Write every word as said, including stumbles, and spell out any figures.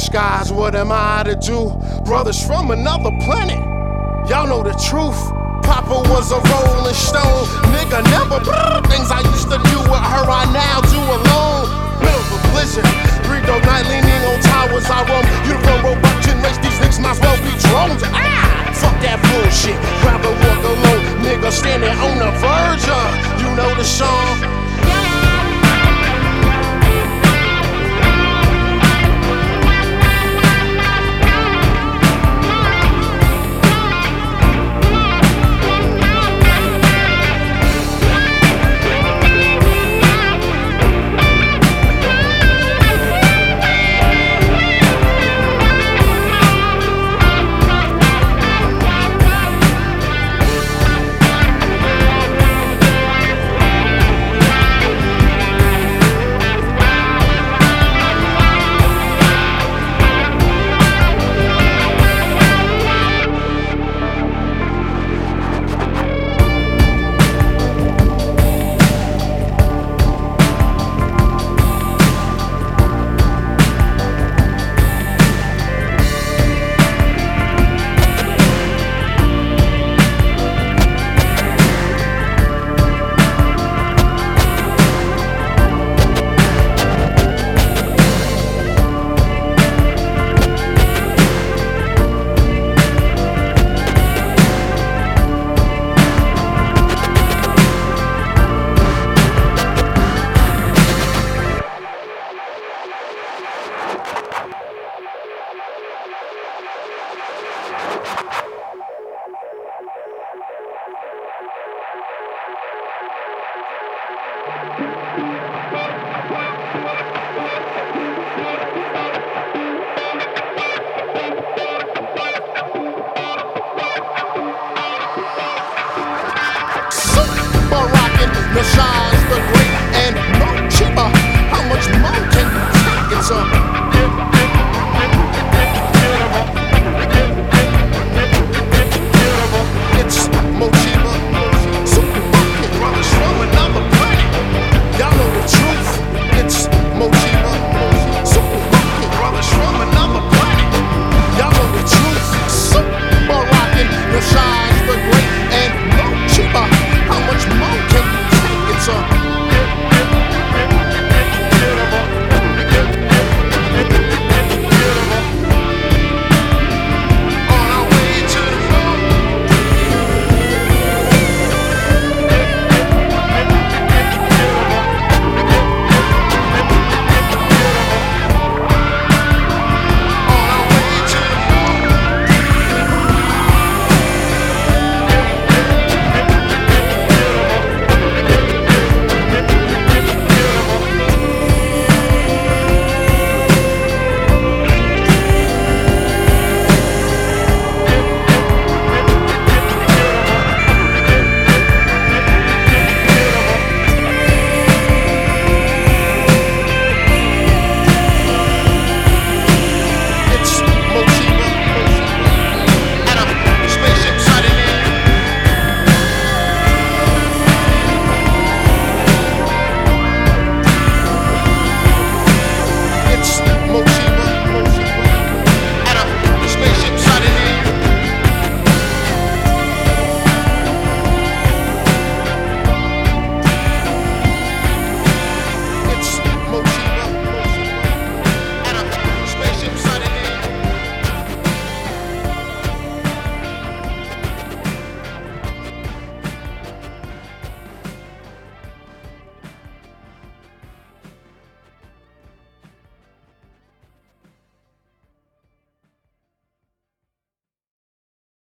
skies, what am I to do? Brothers from another planet, y'all know the truth. Papa was a rolling stone, nigga never brrr, things I used to do with her I now do alone. Middle of a blizzard, three dope night leaning on towers I roam. Uniform robot can race, these niggas might as well be drones. Ah, fuck that bullshit, rather walk alone. Nigga standing on the verge of, you know the song. Shine.